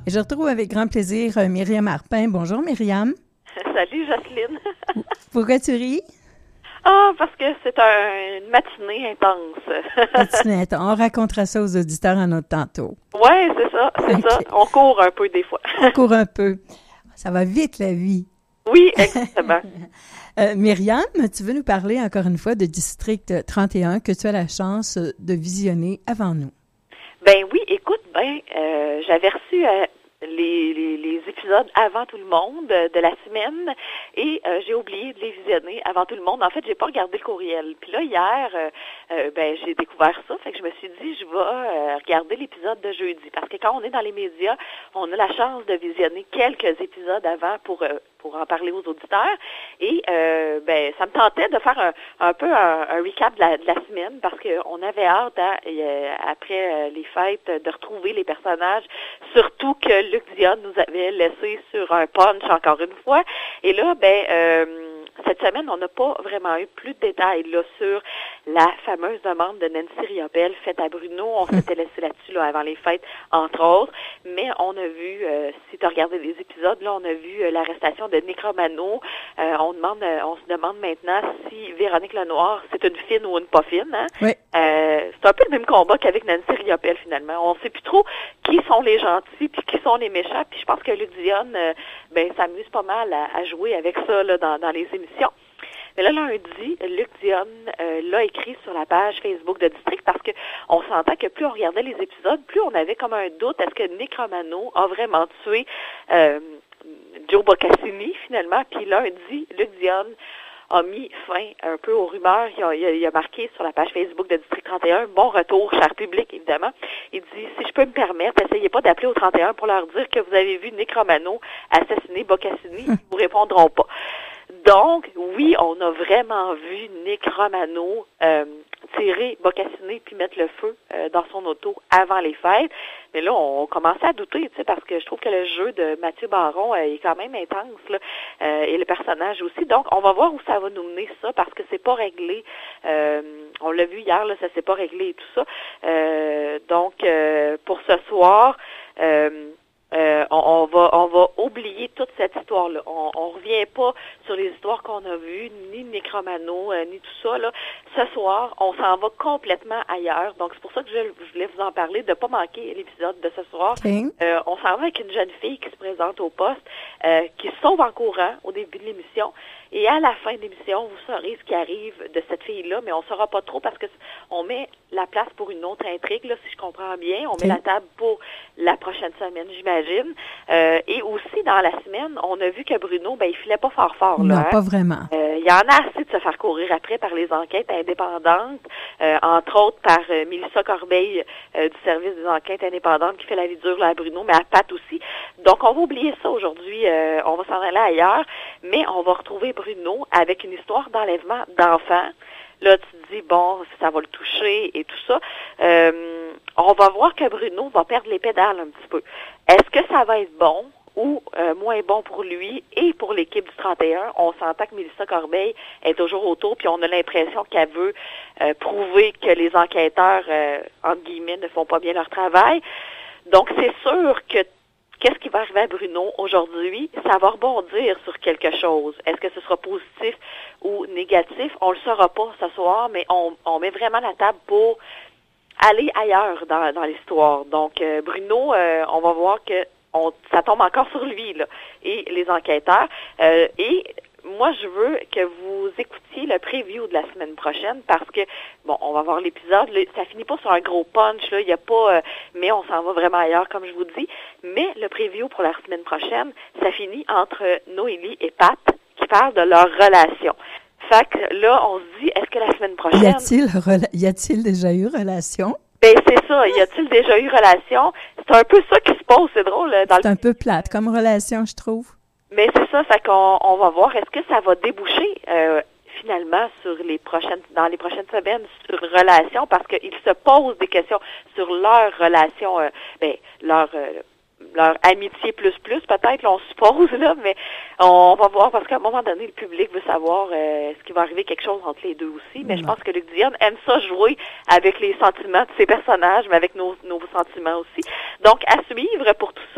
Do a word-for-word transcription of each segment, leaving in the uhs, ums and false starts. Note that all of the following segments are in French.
Et je retrouve avec grand plaisir euh, Myriam Arpin. Bonjour Myriam. Salut Jocelyne. Pourquoi tu ris? Ah, parce que c'est un, une matinée intense. Matinée intense. On racontera ça aux auditeurs en autre tantôt. Oui, c'est ça, c'est okay. ça. On court un peu des fois. On court un peu. Ça va vite la vie. Oui, exactement. euh, Myriam, tu veux nous parler encore une fois de District trente et un que tu as la chance de visionner avant nous. Ben oui, écoute, ben euh, j'avais reçu euh, les, les, les épisodes avant tout le monde euh, de la semaine et euh, j'ai oublié de les visionner avant tout le monde. En fait, j'ai pas regardé le courriel. Puis là, hier, euh, euh, ben j'ai découvert ça, fait que je me suis dit, je vais euh, regarder l'épisode de jeudi. Parce que quand on est dans les médias, on a la chance de visionner quelques épisodes avant pour... Euh, pour en parler aux auditeurs. Et euh, ben ça me tentait de faire un, un peu un, un recap de la, de la semaine parce qu'on avait hâte, hein, et, euh, après euh, les fêtes, de retrouver les personnages, surtout que Luc Dionne nous avait laissé sur un punch encore une fois. Et là, ben euh, cette semaine, on n'a pas vraiment eu plus de détails là sur la fameuse demande de Nancy Riopelle faite à Bruno. On s'était laissé là-dessus là, avant les fêtes, entre autres. Mais on a vu, euh, si tu as regardé les épisodes, là, on a vu euh, l'arrestation de Nick Romano. Euh, on demande, euh, on se demande maintenant si Véronique Lenoir, c'est une fine ou une pas fine. Hein? Oui. Euh, c'est un peu le même combat qu'avec Nancy Riopelle, finalement. On ne sait plus trop qui sont les gentils puis qui sont les méchants. Puis je pense que Luc Dionne, euh, ben, s'amuse pas mal à, à jouer avec ça là, dans, dans les émissions. Mais là, lundi, Luc Dionne euh, l'a écrit sur la page Facebook de District parce que on s'entend que plus on regardait les épisodes, plus on avait comme un doute, est-ce que Nick Romano a vraiment tué euh, Joe Boccassini, finalement? Puis lundi, Luc Dionne a mis fin un peu aux rumeurs. Il a, il, a, il a marqué sur la page Facebook de District trente et un, bon retour, cher public, évidemment. Il dit, si je peux me permettre, essayez pas d'appeler au trente et un pour leur dire que vous avez vu Nick Romano assassiner Boccassini. Ils vous répondront pas. Donc, oui, on a vraiment vu Nick Romano euh, tirer Boccassini puis mettre le feu euh, dans son auto avant les fêtes. Mais là, on commençait à douter, tu sais, parce que je trouve que le jeu de Mathieu Baron euh, est quand même intense, là, euh, et le personnage aussi. Donc, on va voir où ça va nous mener, ça, parce que c'est pas réglé. Euh, on l'a vu hier, là, ça s'est pas réglé et tout ça. Euh, donc, euh, pour ce soir... Euh, Euh, on, on va on va oublier toute cette histoire-là. On, on revient pas sur les histoires qu'on a vues, ni Nick Romano, euh, ni tout ça. Là. Ce soir, on s'en va complètement ailleurs. Donc, c'est pour ça que je, je voulais vous en parler, de pas manquer l'épisode de ce soir. Okay. Euh, on s'en va avec une jeune fille qui se présente au poste, euh, qui se sauve en courant au début de l'émission. Et à la fin de l'émission, vous saurez ce qui arrive de cette fille-là, mais on ne saura pas trop parce que on met la place pour une autre intrigue, là, si je comprends bien. On okay. met la table pour la prochaine semaine, j'imagine. Euh, et aussi, dans la semaine, on a vu que Bruno, ben, il filait pas fort fort. Non, là, hein? pas vraiment. Euh, il y en a assez de se faire courir après par les enquêtes indépendantes, euh, entre autres par euh, Mélissa Corbeil euh, du service des enquêtes indépendantes qui fait la vie dure là, à Bruno, mais à Pat aussi. Donc, on va oublier ça aujourd'hui. Euh, on va s'en aller ailleurs, mais on va retrouver Bruno avec une histoire d'enlèvement d'enfants. Là, tu te dis, bon, ça va le toucher et tout ça. Euh, on va voir que Bruno va perdre les pédales un petit peu. Est-ce que ça va être bon ou euh, moins bon pour lui et pour l'équipe du trente et un? On s'entend que Mélissa Corbeil est toujours autour, puis on a l'impression qu'elle veut euh, prouver que les enquêteurs, euh, entre guillemets, ne font pas bien leur travail. Donc, c'est sûr que qu'est-ce qui va arriver à Bruno aujourd'hui? Ça va rebondir sur quelque chose. Est-ce que ce sera positif ou négatif? On le saura pas ce soir, mais on, on met vraiment la table pour aller ailleurs dans, dans l'histoire. Donc, euh, Bruno, euh, on va voir que on, ça tombe encore sur lui, là, et les enquêteurs. Euh, et moi, je veux que vous écoutiez le preview de la semaine prochaine parce que, bon, on va voir l'épisode. Là, ça finit pas sur un gros punch, là. Il y a pas, euh, mais on s'en va vraiment ailleurs, comme je vous dis. Mais le preview pour la semaine prochaine, ça finit entre Noélie et Pat qui parlent de leur relation. Fait que là, on se dit, est-ce que la semaine prochaine... Y a-t-il, rela... y a-t-il déjà eu relation? Ben, c'est ça. Y a-t-il déjà eu relation? C'est un peu ça qui se pose, c'est drôle. Dans c'est le... un peu plate comme relation, je trouve. Mais c'est ça, fait qu'on on va voir, est-ce que ça va déboucher euh, finalement sur les prochaines, dans les prochaines semaines sur relations, parce qu'ils se posent des questions sur leur relation, euh, ben, leur... Euh, leur amitié plus plus, peut-être, là, on suppose, là, mais on va voir, parce qu'à un moment donné, le public veut savoir euh, est-ce qu'il va arriver quelque chose entre les deux aussi, mais non. Je pense que Luc Dionne aime ça jouer avec les sentiments de ses personnages, mais avec nos, nos sentiments aussi. Donc, à suivre pour tout ça, euh,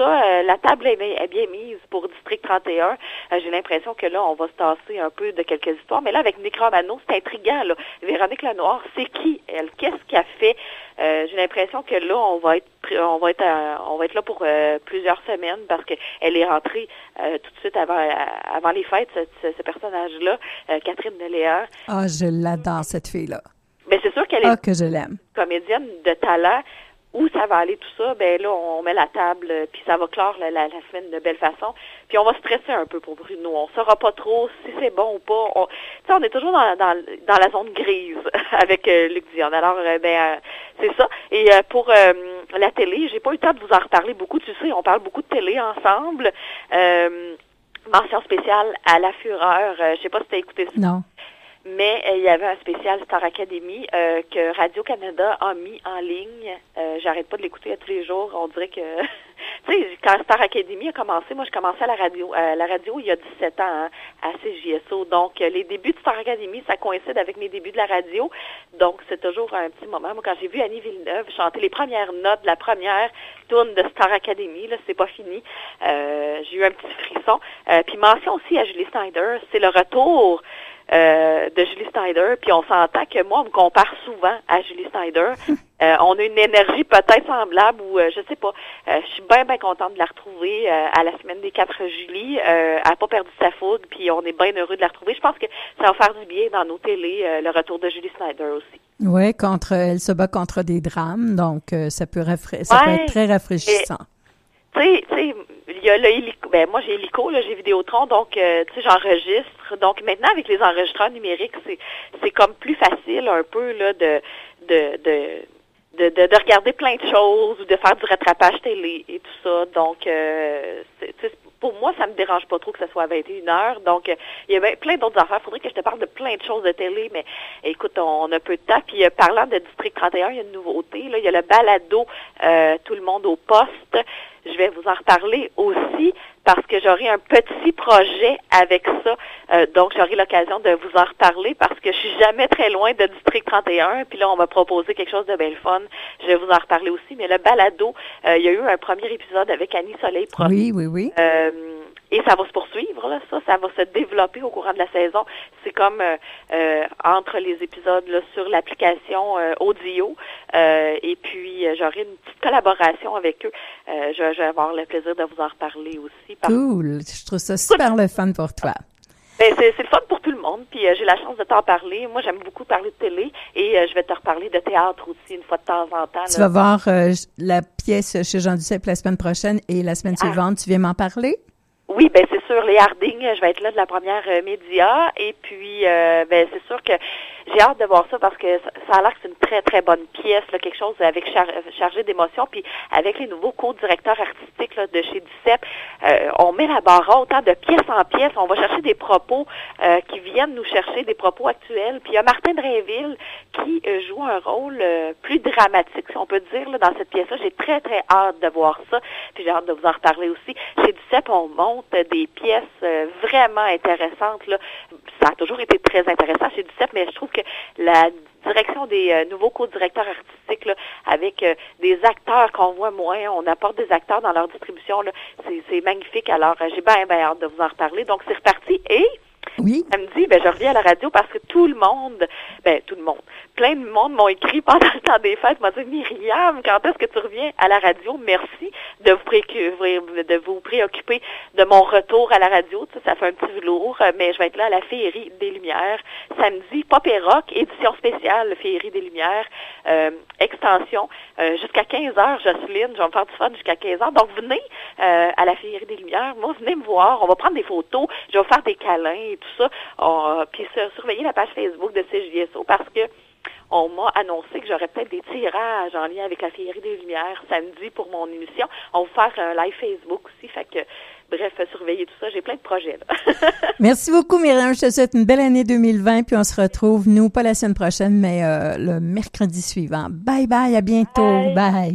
la table est, est bien mise pour District trente et un. Euh, j'ai l'impression que là, on va se tasser un peu de quelques histoires. Mais là, avec Nick Romano, c'est intriguant, là. Véronique Lenoir, c'est qui, elle? Qu'est-ce qu'elle fait? Euh, j'ai l'impression que là, on va être on va être à, on va être là pour euh, plusieurs semaines parce que elle est rentrée euh, tout de suite avant avant les fêtes, ce, ce, ce personnage-là, euh, Catherine Deléa. Ah, je l'adore, cette fille-là. Ben, c'est sûr qu'elle est ah, que je l'aime. comédienne de talent. Où ça va aller tout ça, ben là, on met la table, puis ça va clore la, la, la semaine de belle façon. Puis on va stresser un peu pour Bruno. On saura pas trop si c'est bon ou pas. On, tu sais, on est toujours dans, dans, dans la zone grise avec euh, Luc Dionne. Alors, euh, ben, euh, c'est ça. Et euh, pour euh, la télé, j'ai pas eu le temps de vous en reparler beaucoup. Tu sais, on parle beaucoup de télé ensemble. Euh, mention spéciale à La Fureur. Euh, je sais pas si tu as écouté ça. Non. Mais euh, il y avait un spécial Star Academy euh, que Radio-Canada a mis en ligne. Euh, j'arrête pas de l'écouter à tous les jours. On dirait que... tu sais, quand Star Academy a commencé, moi, je commençais à la radio à la radio il y a dix-sept ans, hein, à C J S O. Donc, euh, les débuts de Star Academy, ça coïncide avec mes débuts de la radio. Donc, c'est toujours un petit moment. Moi, quand j'ai vu Annie Villeneuve chanter les premières notes de la première tourne de Star Academy, là, c'est pas fini. Euh, j'ai eu un petit frisson. Euh, puis, mention aussi à Julie Snyder. C'est le retour... Euh, de Julie Snyder, puis on s'entend que moi, on me compare souvent à Julie Snyder. Euh, on a une énergie peut-être semblable ou euh, je sais pas. Euh, je suis bien, bien contente de la retrouver euh, à la semaine des quatre Julie. Euh, elle n'a pas perdu sa fougue, puis on est bien heureux de la retrouver. Je pense que ça va faire du bien dans nos télés, euh, le retour de Julie Snyder aussi. Oui, contre, elle se bat contre des drames, donc euh, ça peut rafra- ça ouais, peut être très rafraîchissant. Tu sais, tu sais, il y a le hélico, ben moi j'ai Hélico, là, j'ai Vidéotron, donc euh, tu sais, j'enregistre. Donc maintenant avec les enregistreurs numériques, c'est c'est comme plus facile un peu là de de de de, de, de regarder plein de choses ou de faire du rattrapage télé et tout ça. Donc euh, c'est, pour moi, ça me dérange pas trop que ce soit à vingt et une heures. Donc, euh, il y a ben, plein d'autres affaires. Il faudrait que je te parle de plein de choses de télé, mais écoute, on, on a peu de temps. Puis, euh, parlant de District trente et un, il y a une nouveauté. Là, il y a le balado euh, Tout le monde au poste. Je vais vous en reparler aussi parce que j'aurai un petit projet avec ça. Euh, donc, j'aurai l'occasion de vous en reparler parce que je suis jamais très loin de District trente et un. Puis là, on m'a proposé quelque chose de bien fun. Je vais vous en reparler aussi. Mais le balado, euh, il y a eu un premier épisode avec Annie Soleil Pro. Oui, oui, oui. Euh, et ça va se poursuivre, là, ça, ça va se développer au courant de la saison. C'est comme euh, euh, entre les épisodes là, sur l'application euh, audio, euh, et puis euh, j'aurai une petite collaboration avec eux. Euh, je, je vais avoir le plaisir de vous en reparler aussi. Parce... Cool, je trouve ça super le fun pour toi. Ben, c'est, c'est le fun pour tout le monde, puis euh, j'ai la chance de t'en parler. Moi, j'aime beaucoup parler de télé, et euh, je vais te reparler de théâtre aussi, une fois de temps en temps. Tu là. vas voir euh, la pièce chez Jean Duceppe la semaine prochaine, et la semaine ah. suivante, tu viens m'en parler? Oui, ben c'est sûr, les Harding, je vais être là de la première euh, média, et puis euh, ben c'est sûr que j'ai hâte de voir ça parce que ça, ça a l'air que c'est une très très bonne pièce, là, quelque chose avec char- chargé d'émotion, puis avec les nouveaux co-directeurs artistiques là, de chez Duceppe, euh, on met la barre haute, hein, de pièce en pièce, on va chercher des propos euh, qui viennent nous chercher, des propos actuels, puis il y a Martin Drainville qui euh, joue un rôle euh, plus dramatique, si on peut dire, là, dans cette pièce-là. J'ai très très hâte de voir ça, puis j'ai hâte de vous en reparler aussi. Chez Duceppe, on monte des pièces euh, vraiment intéressantes, là. Ça a toujours été très intéressant chez Duceppe, mais je trouve que la direction des euh, nouveaux co-directeurs artistiques, là, avec euh, des acteurs qu'on voit moins, on apporte des acteurs dans leur distribution, là, c'est, c'est magnifique. Alors, euh, j'ai bien, bien hâte de vous en reparler. Donc, c'est reparti. Et oui. samedi, ben, je reviens à la radio parce que tout le monde, ben, tout le monde, plein de monde m'ont écrit pendant le temps des fêtes, m'ont dit, Myriam, quand est-ce que tu reviens à la radio? Merci de vous, pré- de vous préoccuper de mon retour à la radio. Tu sais, ça fait un petit velours, mais je vais être là à la Féerie des Lumières, samedi, Pop et Rock, édition spéciale, Féerie des Lumières, euh, extension, euh, jusqu'à quinze heures, Jocelyne, je vais me faire du fun jusqu'à quinze heures. Donc, venez euh, à la Féerie des Lumières, moi, venez me voir, on va prendre des photos, je vais vous faire des câlins et tout ça, on, puis surveiller la page Facebook de C J S O parce que on m'a annoncé que j'aurais peut-être des tirages en lien avec la Féerie des Lumières samedi pour mon émission. On va faire un live Facebook aussi, fait que, bref, surveiller tout ça. J'ai plein de projets, là. Merci beaucoup, Myriam. Je te souhaite une belle année deux mille vingt, puis on se retrouve, nous, pas la semaine prochaine, mais euh, le mercredi suivant. Bye bye, à bientôt. Bye. Bye.